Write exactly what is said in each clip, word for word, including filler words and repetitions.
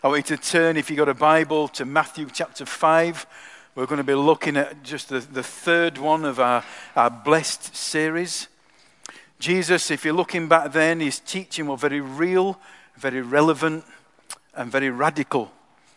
I want you to turn, if you've got a Bible, to Matthew chapter five. We're going to be looking at just the, the third one of our, our Blessed series. Jesus, if you're looking back then, his teaching was very real, very relevant, and very radical.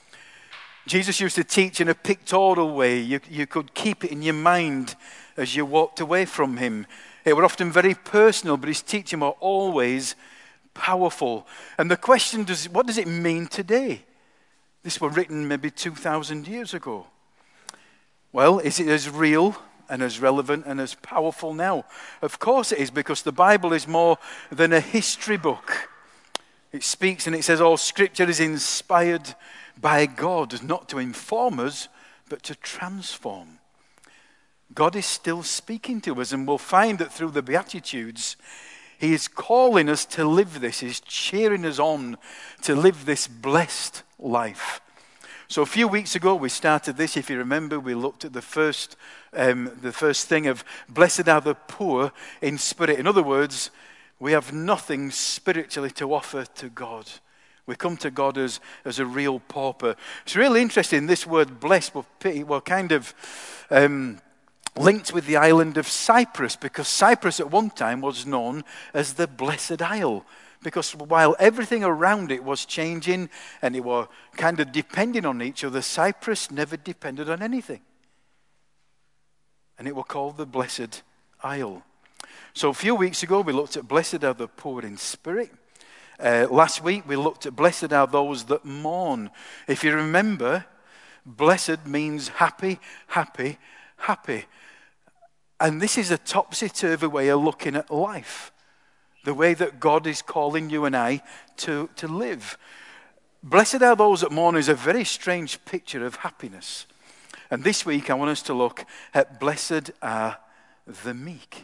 Jesus used to teach in a pictorial way. You, you could keep it in your mind as you walked away from him. It was often very personal, but his teaching was always powerful. And the question is, what does it mean today? This was written maybe two thousand years ago. Well, is it as real and as relevant and as powerful now? Of course it is, because the Bible is more than a history book. It speaks and it says all Scripture is inspired by God, not to inform us, but to transform. God is still speaking to us, and we'll find that through the Beatitudes, he is calling us to live this. He's cheering us on to live this blessed life. So a few weeks ago, we started this. If you remember, we looked at the first, um, the first thing of blessed are the poor in spirit. In other words, we have nothing spiritually to offer to God. We come to God as, as a real pauper. It's really interesting, this word blessed were kind of um, linked with the island of Cyprus, because Cyprus at one time was known as the Blessed Isle. Because while everything around it was changing and it was kind of depending on each other, Cyprus never depended on anything. And it was called the Blessed Isle. So a few weeks ago, we looked at blessed are the poor in spirit. Uh, last week, we looked at blessed are those that mourn. If you remember, blessed means happy, happy, happy. And this is a topsy-turvy way of looking at life. The way that God is calling you and I to, to live. Blessed are those that mourn is a very strange picture of happiness. And this week, I want us to look at blessed are the meek.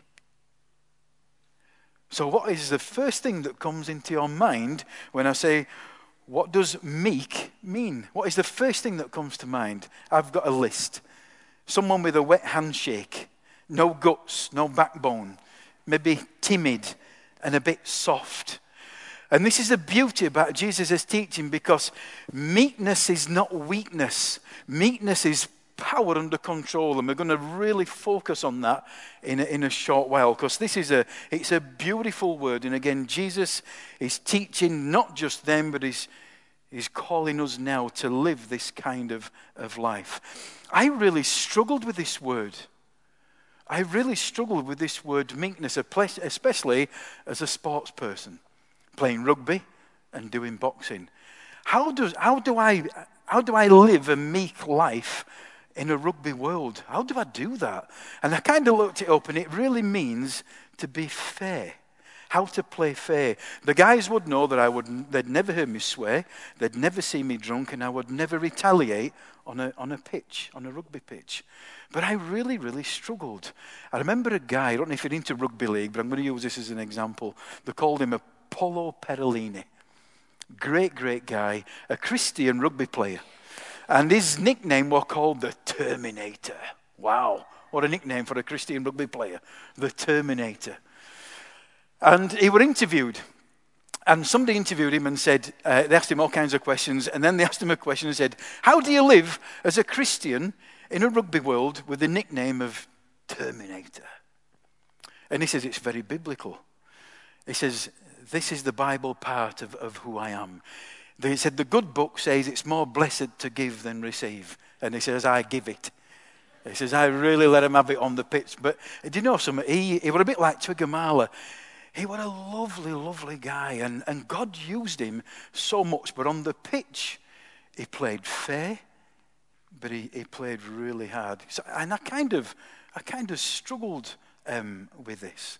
So what is the first thing that comes into your mind when I say, what does meek mean? What is the first thing that comes to mind? I've got a list. Someone with a wet handshake, no guts, no backbone, maybe timid and a bit soft. And this is the beauty about Jesus' teaching, because meekness is not weakness. Meekness is power under control, and we're going to really focus on that in a, in a short while, because this is a it's a beautiful word. And again, Jesus is teaching not just them, but he's, he's calling us now to live this kind of, of life. I really struggled with this word. I really struggled with this word meekness, especially as a sports person, playing rugby and doing boxing. How does how do I how do I live a meek life in a rugby world? How do I do that? And I kind of looked it up, and it really means to be fair. How to play fair. The guys would know that I would. They'd never hear me swear. They'd never see me drunk, and I would never retaliate on a on a pitch, on a rugby pitch. But I really, really struggled. I remember a guy. I don't know if you're into rugby league, but I'm going to use this as an example. They called him Apollo Perellini. Great, great guy, a Christian rugby player, and his nickname was called the Terminator. Wow, what a nickname for a Christian rugby player, the Terminator. And he was interviewed, and somebody interviewed him and said, uh, they asked him all kinds of questions, and then they asked him a question and said, how do you live as a Christian in a rugby world with the nickname of Terminator? And he says, it's very biblical. He says, this is the Bible part of, of who I am. He said, the good book says it's more blessed to give than receive. And he says, I give it. He says, I really let him have it on the pitch. But do you know something? He, he was a bit like Twigamala. He was a lovely, lovely guy, and, and God used him so much. But on the pitch, he played fair, but he, he played really hard. So, and I kind of, I kind of struggled um, with this.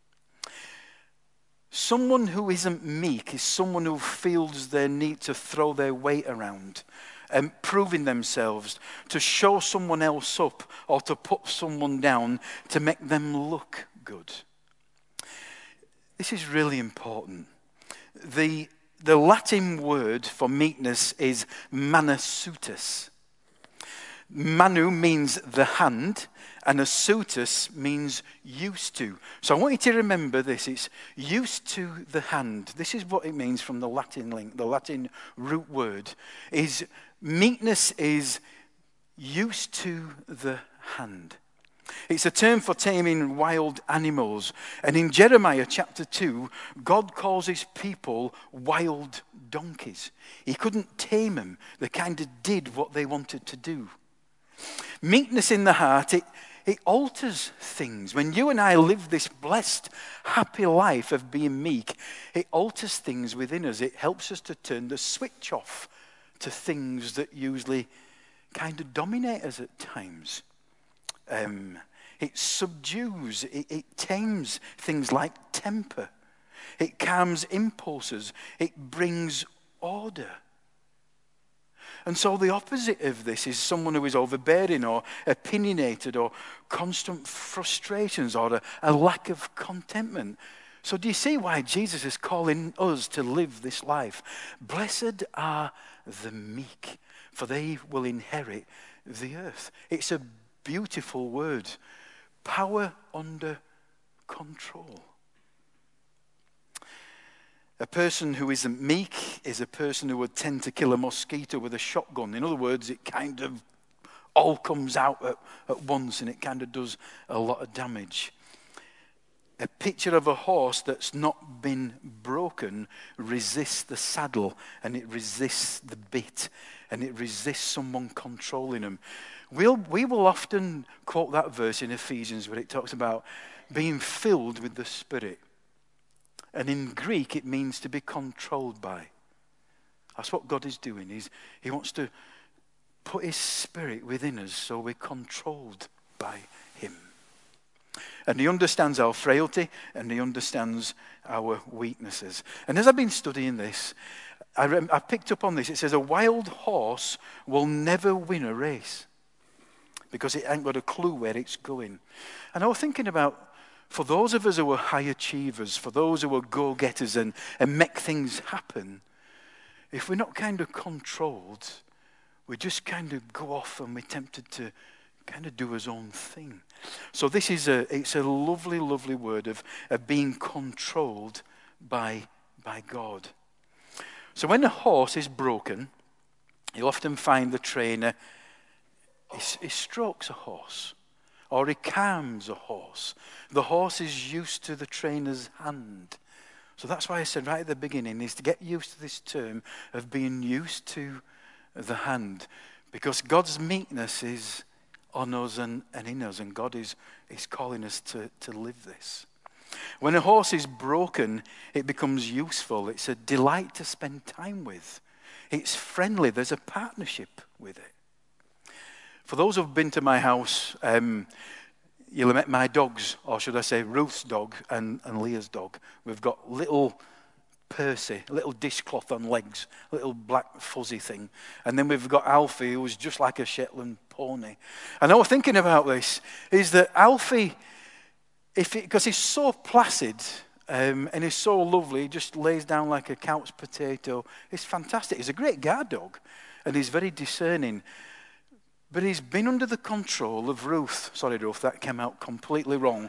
Someone who isn't meek is someone who feels their need to throw their weight around, and proving themselves, to show someone else up, or to put someone down to make them look good. This is really important. The, the Latin word for meekness is manasuetus. Manu means the hand, and asutus means used to. So I want you to remember this. It's used to the hand. This is what it means from the Latin link, the Latin root word. Is meekness is used to the hand. It's a term for taming wild animals. And in Jeremiah chapter two, God calls his people wild donkeys. He couldn't tame them. They kind of did what they wanted to do. Meekness in the heart, it, it alters things. When you and I live this blessed, happy life of being meek, it alters things within us. It helps us to turn the switch off to things that usually kind of dominate us at times. Um, it subdues, it, it tames things like temper. It calms impulses. It brings order. And so the opposite of this is someone who is overbearing or opinionated or constant frustrations or a, a lack of contentment. So do you see why Jesus is calling us to live this life? Blessed are the meek, for they will inherit the earth. It's a beautiful word. Power under control. A person who isn't meek is a person who would tend to kill a mosquito with a shotgun. In other words, it kind of all comes out at, at once and it kind of does a lot of damage. A picture of a horse that's not been broken resists the saddle, and it resists the bit, and it resists someone controlling them. We'll, we will often quote that verse in Ephesians where it talks about being filled with the Spirit. And in Greek, it means to be controlled by. That's what God is doing. He's, he wants to put his Spirit within us so we're controlled by him. And he understands our frailty, and he understands our weaknesses. And as I've been studying this, I, rem- I picked up on this. It says a wild horse will never win a race because it ain't got a clue where it's going. And I was thinking about, for those of us who are high achievers, for those who are go-getters and, and make things happen, if we're not kind of controlled, we just kind of go off and we're tempted to kind of do his own thing. So this is a, it's a lovely, lovely word of, of being controlled by, by God. So when a horse is broken, you'll often find the trainer, he, he strokes a horse. Or he calms a horse. The horse is used to the trainer's hand. So that's why I said right at the beginning is to get used to this term of being used to the hand. Because God's meekness is on us and, and in us. And God is, is calling us to, to live this. When a horse is broken, it becomes useful. It's a delight to spend time with. It's friendly. There's a partnership with it. For those who've been to my house, um, you'll have met my dogs, or should I say Ruth's dog and, and Leah's dog. We've got little Percy, little dishcloth on legs, little black fuzzy thing. And then we've got Alfie, who's just like a Shetland pony. And I was thinking about this, is that Alfie, if because he's so placid um, and he's so lovely, he just lays down like a couch potato. It's fantastic. He's a great guard dog, and he's very discerning. But he's been under the control of Ruth. Sorry, Ruth, that came out completely wrong.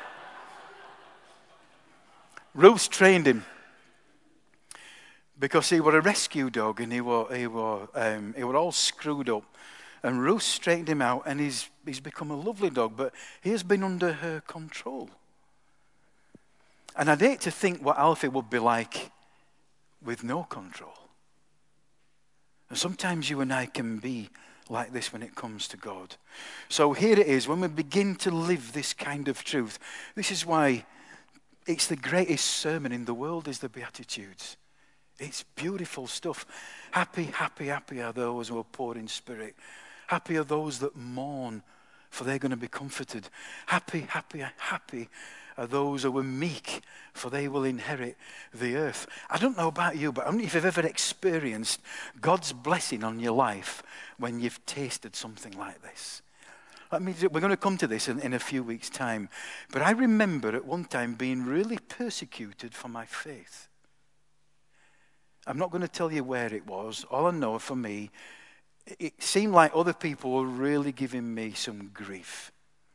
Ruth's trained him because he were a rescue dog and he were he were um, he were all screwed up. And Ruth straightened him out, and he's he's become a lovely dog. But he has been under her control. And I'd hate to think what Alfie would be like with no control. And sometimes you and I can be like this when it comes to God. So here it is, when we begin to live this kind of truth, this is why it's the greatest sermon in the world is the Beatitudes. It's beautiful stuff. Happy, happy, happy are those who are poor in spirit. Happy are those that mourn, for they're going to be comforted. Happy, happy, happy are those who are meek, for they will inherit the earth. I don't know about you, but I don't know if you've ever experienced God's blessing on your life when you've tasted something like this. Let me, we're going to come to this in, in a few weeks' time. But I remember at one time being really persecuted for my faith. I'm not going to tell you where it was. All I know for me, it seemed like other people were really giving me some grief.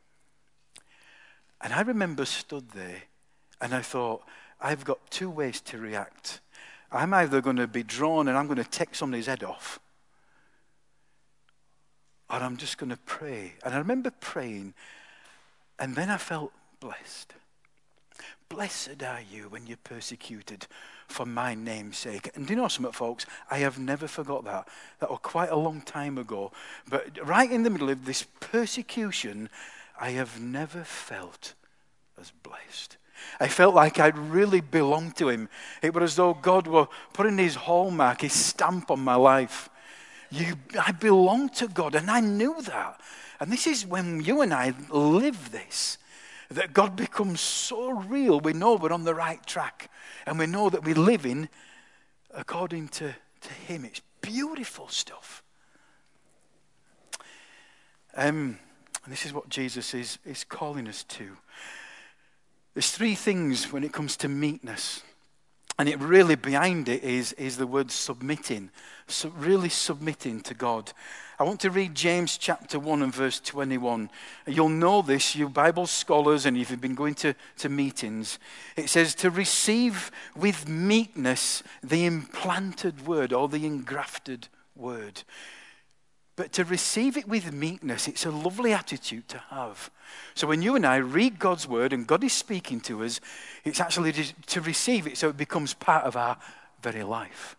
And I remember stood there and I thought, I've got two ways to react. I'm either going to be drawn and I'm going to take somebody's head off, or I'm just going to pray. And I remember praying, and then I felt blessed. Blessed are you when you're persecuted for my name's sake. And do you know something, folks? I have never forgot that. That was quite a long time ago. But right in the middle of this persecution, I have never felt as blessed. I felt like I'd really belonged to him. It was as though God were putting his hallmark, his stamp on my life. You, I belong to God, and I knew that. And this is when you and I live this, that God becomes so real, we know we're on the right track. And we know that we're living according to, to him. It's beautiful stuff. Um, and this is what Jesus is, is calling us to. There's three things when it comes to meekness. And it really behind it is, is the word submitting. So really submitting to God. I want to read James chapter one and verse twenty-one. You'll know this, you Bible scholars, and if you've been going to, to meetings. It says, to receive with meekness the implanted word or the engrafted word. But to receive it with meekness, it's a lovely attitude to have. So when you and I read God's word and God is speaking to us, it's actually to receive it so it becomes part of our very life.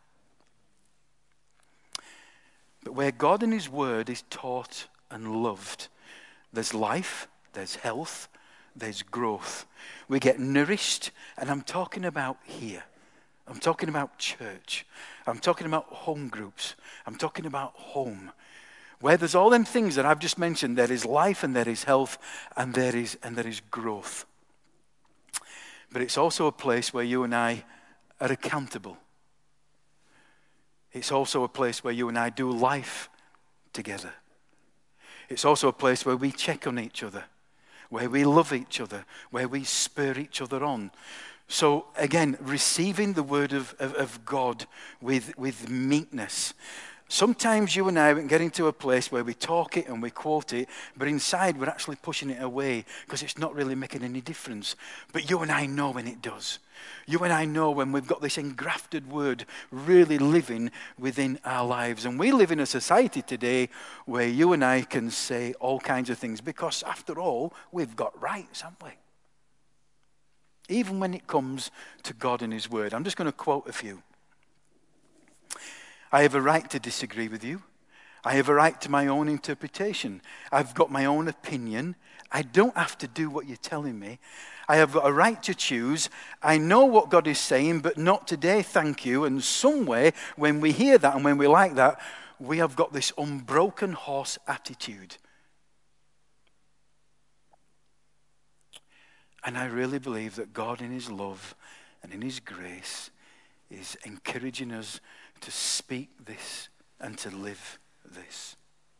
But where God and his word is taught and loved, there's life, there's health, there's growth. We get nourished, and I'm talking about here. I'm talking about church. I'm talking about home groups. I'm talking about home. Where there's all them things that I've just mentioned, there is life and there is health and there is and there is growth. But it's also a place where you and I are accountable. It's also a place where you and I do life together. It's also a place where we check on each other, where we love each other, where we spur each other on. So again, receiving the word of, of, of God with, with meekness. Sometimes you and I get into a place where we talk it and we quote it, but inside we're actually pushing it away because it's not really making any difference. But you and I know when it does. You and I know when we've got this engrafted word really living within our lives. And we live in a society today where you and I can say all kinds of things because, after all, we've got rights, haven't we? Even when it comes to God and his word. I'm just going to quote a few. I have a right to disagree with you. I have a right to my own interpretation. I've got my own opinion. I don't have to do what you're telling me. I have got a right to choose. I know what God is saying, but not today, thank you. And somewhere, when we hear that and when we like that, we have got this unbroken horse attitude. And I really believe that God in his love and in his grace is encouraging us to speak this and to live this.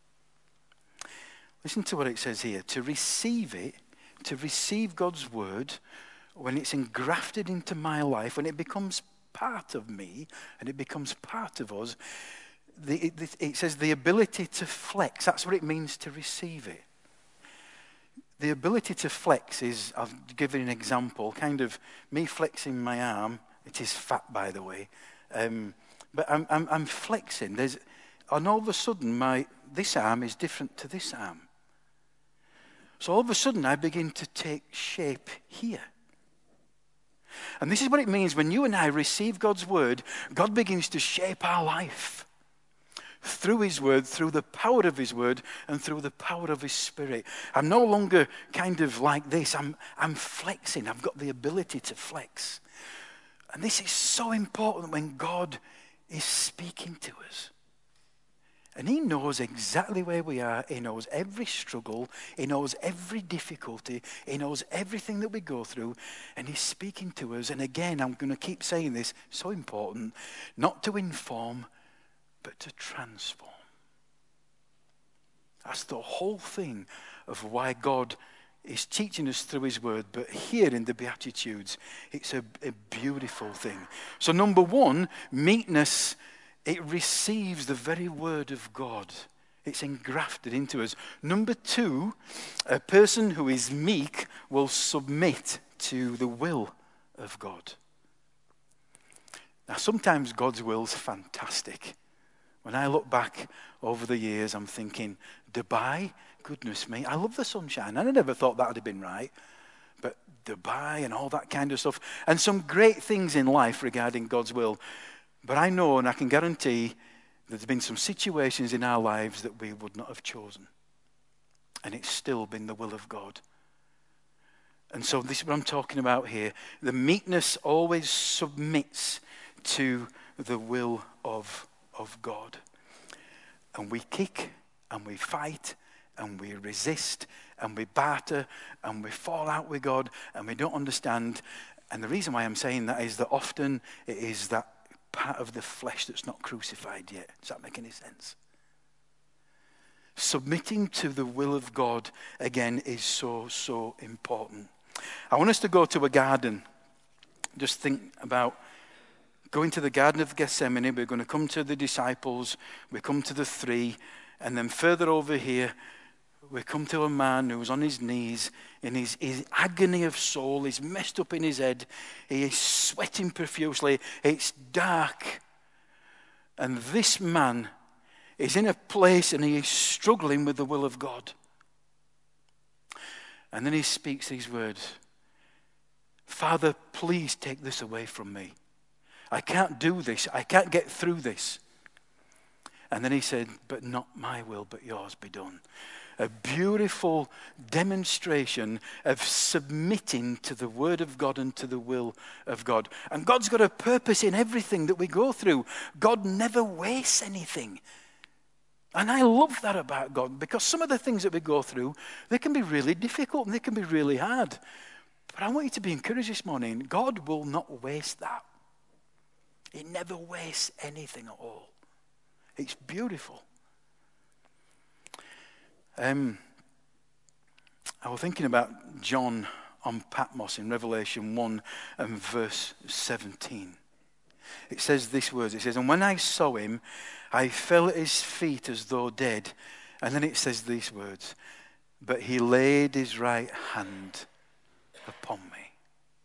Listen to what it says here. To receive it, to receive God's word, when it's engrafted into my life, when it becomes part of me and it becomes part of us, the, it, it says the ability to flex. That's what it means to receive it. The ability to flex is, I'll give you an example, kind of me flexing my arm. It is fat, by the way. Um, but I'm, I'm, I'm flexing. There's, and all of a sudden, my this arm is different to this arm. So all of a sudden, I begin to take shape here. And this is what it means when you and I receive God's word, God begins to shape our life. Through his word, through the power of his word, and through the power of his spirit. I'm no longer kind of like this. I'm, I'm flexing. I've got the ability to flex. And this is so important when God is speaking to us. And he knows exactly where we are. He knows every struggle. He knows every difficulty. He knows everything that we go through. And he's speaking to us. And again, I'm going to keep saying this, so important, not to inform, but to transform. That's the whole thing of why God is teaching us through his word. But here in the Beatitudes, it's a, a beautiful thing. So number one, meekness it receives the very word of God. It's engrafted into us. Number two, a person who is meek will submit to the will of God. Now, sometimes God's will's fantastic. When I look back over the years, I'm thinking, Dubai, goodness me, I love the sunshine. And I never thought that would have been right. But Dubai and all that kind of stuff. And some great things in life regarding God's will. But I know and I can guarantee there's been some situations in our lives that we would not have chosen. And it's still been the will of God. And so this is what I'm talking about here. The meekness always submits to the will of, of God. And we kick and we fight and we resist and we barter and we fall out with God and we don't understand. And the reason why I'm saying that is that often it is that part of the flesh that's not crucified yet. Does that make any sense? Submitting to the will of God, again, is so, so important. I want us to go to a garden. Just think about going to the Garden of Gethsemane. We're going to come to the disciples. We come to the three. And then further over here, we come to a man who's on his knees in his, his agony of soul. He's messed up in his head. He is sweating profusely. It's dark. And this man is in a place and he is struggling with the will of God. And then he speaks these words. Father, please take this away from me. I can't do this. I can't get through this. And then he said, but not my will, but yours be done. A beautiful demonstration of submitting to the word of God and to the will of God. And God's got a purpose in everything that we go through. God never wastes anything. And I love that about God, because some of the things that we go through, they can be really difficult and they can be really hard. But I want you to be encouraged this morning. God will not waste that. He never wastes anything at all. It's beautiful. Um, I was thinking about John on Patmos in Revelation one and verse seventeen. It says these words. It says, and when I saw him, I fell at his feet as though dead. And then it says these words, but he laid his right hand upon me.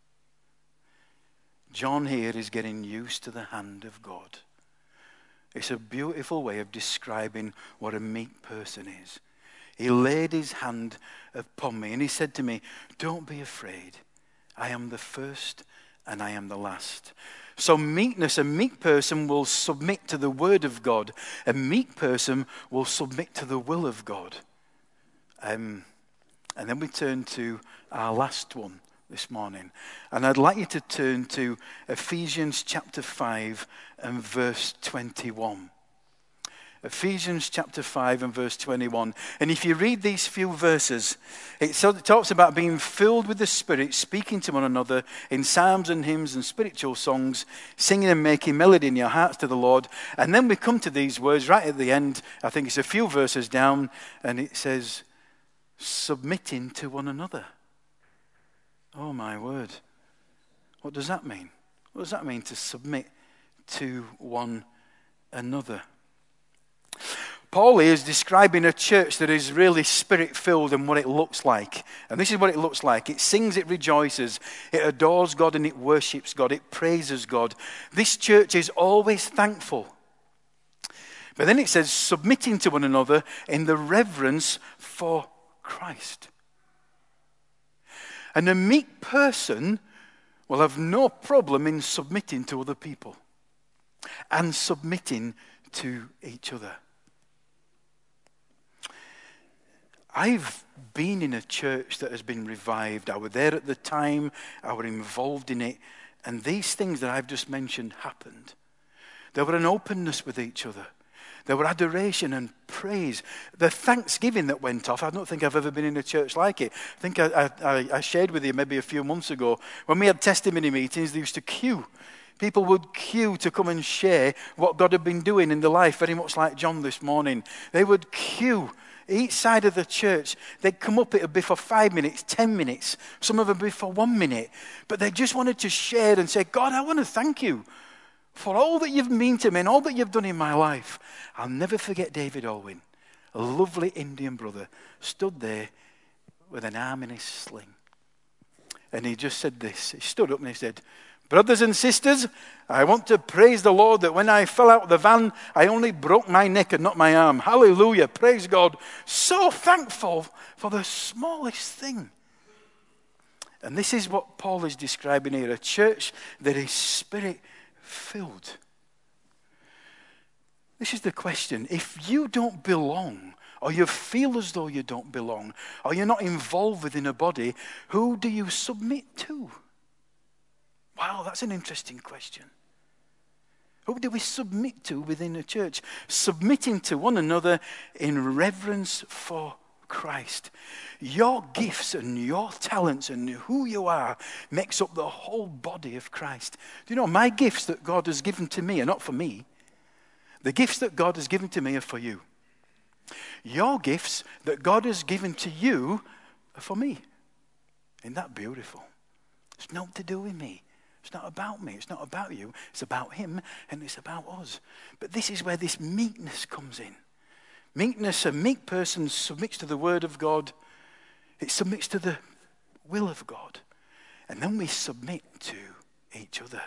John here is getting used to the hand of God. It's a beautiful way of describing what a meek person is. He laid his hand upon me and he said to me, don't be afraid. I am the first and I am the last. So meekness, a meek person will submit to the word of God. A meek person will submit to the will of God. Um, and then we turn to our last one this morning. And I'd like you to turn to Ephesians chapter five and verse twenty-one. Ephesians chapter five and verse twenty-one. And if you read these few verses, it talks about being filled with the Spirit, speaking to one another in psalms and hymns and spiritual songs, singing and making melody in your hearts to the Lord. And then we come to these words right at the end. I think it's a few verses down, and it says, submitting to one another. Oh my word. What does that mean? What does that mean to submit to one another? Paul is describing a church that is really spirit-filled and what it looks like. And this is what it looks like. It sings, it rejoices, it adores God and it worships God, it praises God. This church is always thankful. But then it says, submitting to one another in the reverence for Christ. And a meek person will have no problem in submitting to other people and submitting to each other. I've been in a church that has been revived. I was there at the time. I was involved in it. And these things that I've just mentioned happened. There were an openness with each other. There were adoration and praise. The thanksgiving that went off, I don't think I've ever been in a church like it. I think I, I, I shared with you maybe a few months ago. When we had testimony meetings, they used to queue. People would queue to come and share what God had been doing in their life, very much like John this morning. They would queue. Each side of the church, they'd come up, it would be for five minutes, ten minutes. Some of them would be for one minute. But they just wanted to share and say, God, I want to thank you for all that you've meant to me and all that you've done in my life. I'll never forget David Olwyn, a lovely Indian brother, stood there with an arm in his sling. And he just said this. He stood up and he said, brothers and sisters, I want to praise the Lord that when I fell out of the van, I only broke my neck and not my arm. Hallelujah, praise God. So thankful for the smallest thing. And this is what Paul is describing here, a church that is Spirit-filled. This is the question. If you don't belong, or you feel as though you don't belong, or you're not involved within a body, who do you submit to? Wow, that's an interesting question. Who do we submit to within a church? Submitting to one another in reverence for Christ. Your gifts and your talents and who you are makes up the whole body of Christ. Do you know, my gifts that God has given to me are not for me. The gifts that God has given to me are for you. Your gifts that God has given to you are for me. Isn't that beautiful? It's not to do with me. It's not about me. It's not about you. It's about him and it's about us. But this is where this meekness comes in. Meekness, a meek person submits to the word of God. It submits to the will of God. And then we submit to each other.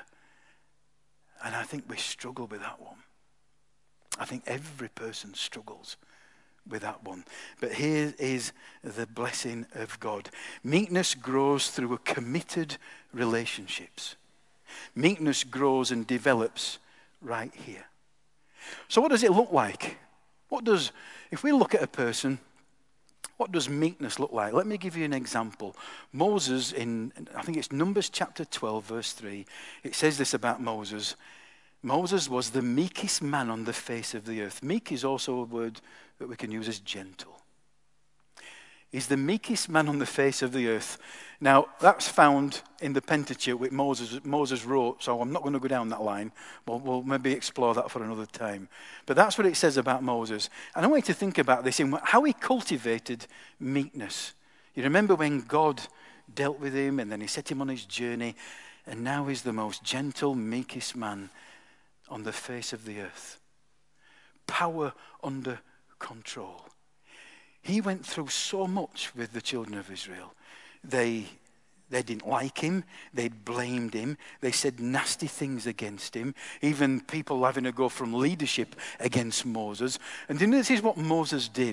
And I think we struggle with that one. I think every person struggles with that one. But here is the blessing of God. Meekness grows through a committed relationships. Meekness grows and develops right here. So what does it look like? What does, if we look at a person, what does meekness look like? Let me give you an example. Moses in, I think it's Numbers chapter twelve, verse three, it says this about Moses. Moses was the meekest man on the face of the earth. Meek is also a word that we can use as gentle. He's the meekest man on the face of the earth. Now, that's found in the Pentateuch, which Moses, Moses wrote, so I'm not going to go down that line. We'll, we'll maybe explore that for another time. But that's what it says about Moses. And I want you to think about this, in how he cultivated meekness. You remember when God dealt with him, and then he set him on his journey, and now he's the most gentle, meekest man on the face of the earth. Power under control. He went through so much with the children of Israel. They, they didn't like him. They blamed him. They said nasty things against him. Even people having to go from leadership against Moses. And you know, this is what Moses did.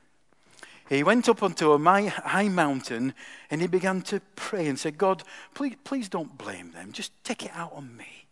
He went up onto a high mountain and he began to pray and said, God, please, please don't blame them. Just take it out on me.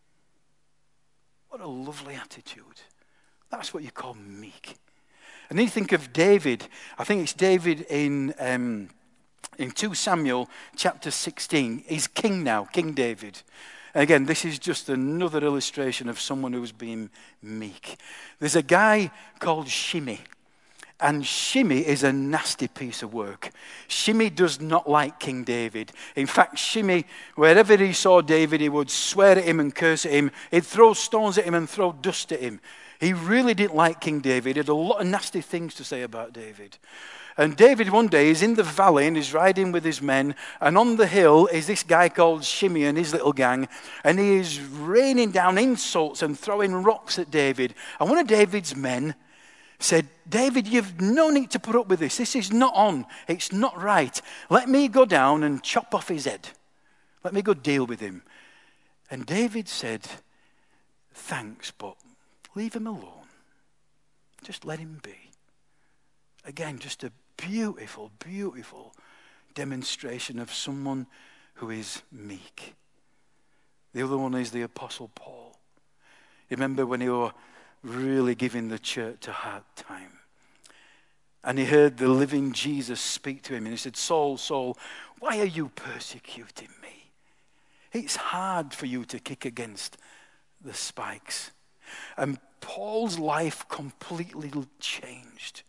What a lovely attitude. That's what you call meek. And then you think of David. I think it's David in um, in Second Samuel chapter sixteen. He's king now, King David. And again, this is just another illustration of someone who's being meek. There's a guy called Shimei. And Shimei is a nasty piece of work. Shimei does not like King David. In fact, Shimei, wherever he saw David, he would swear at him and curse at him. He'd throw stones at him and throw dust at him. He really didn't like King David. He had a lot of nasty things to say about David. And David one day is in the valley and he's riding with his men. And on the hill is this guy called Shimei and his little gang. And he is raining down insults and throwing rocks at David. And one of David's men said, David, you've no need to put up with this. This is not on. It's not right. Let me go down and chop off his head. Let me go deal with him. And David said, thanks, but leave him alone. Just let him be. Again, just a beautiful, beautiful demonstration of someone who is meek. The other one is the Apostle Paul. You remember when he was really giving the church a hard time. And he heard the living Jesus speak to him. And he said, Saul, Saul, why are you persecuting me? It's hard for you to kick against the spikes. And Paul's life completely changed.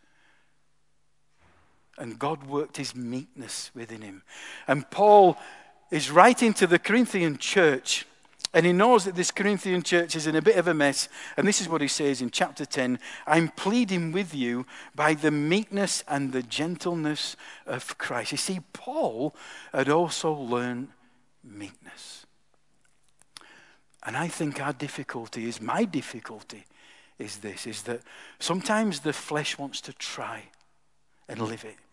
And God worked his meekness within him. And Paul is writing to the Corinthian church. And he knows that this Corinthian church is in a bit of a mess. And this is what he says in chapter ten. I'm pleading with you by the meekness and the gentleness of Christ. You see, Paul had also learned meekness. And I think our difficulty is, my difficulty is this, is that sometimes the flesh wants to try and live it.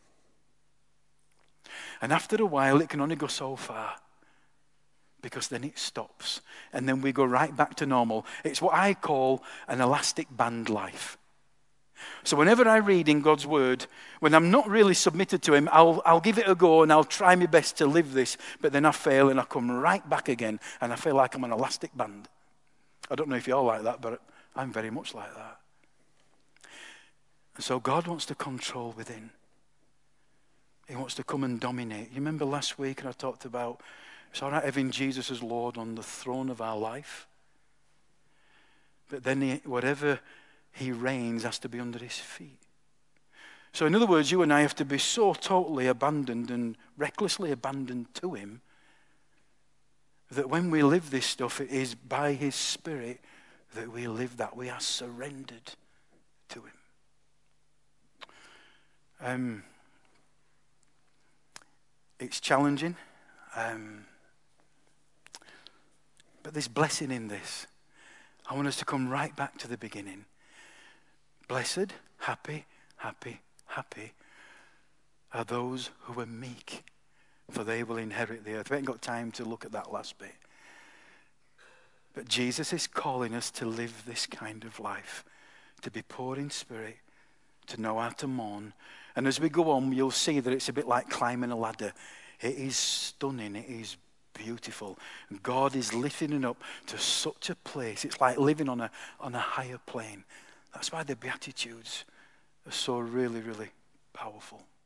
And after a while, it can only go so far, because then it stops. And then we go right back to normal. It's what I call an elastic band life. So whenever I read in God's word, when I'm not really submitted to him, I'll, I'll give it a go and I'll try my best to live this, but then I fail and I come right back again and I feel like I'm an elastic band. I don't know if you're like that, but I'm very much like that. And so God wants to control within. He wants to come and dominate. You remember last week and I talked about, it's all right having Jesus as Lord on the throne of our life, but then he, whatever he reigns has to be under his feet. So in other words, you and I have to be so totally abandoned and recklessly abandoned to him that when we live this stuff, it is by his Spirit that we live that. We are surrendered to him. Um, it's challenging, um, but there's blessing in this. I want us to come right back to the beginning. Blessed, happy, happy, happy are those who are meek, for they will inherit the earth. We haven't got time to look at that last bit. But Jesus is calling us to live this kind of life, to be poor in spirit, to know how to mourn. And as we go on, you'll see that it's a bit like climbing a ladder. It is stunning. It is beautiful. And God is lifting it up to such a place. It's like living on a, on a higher plane. That's why the Beatitudes are so really, really powerful.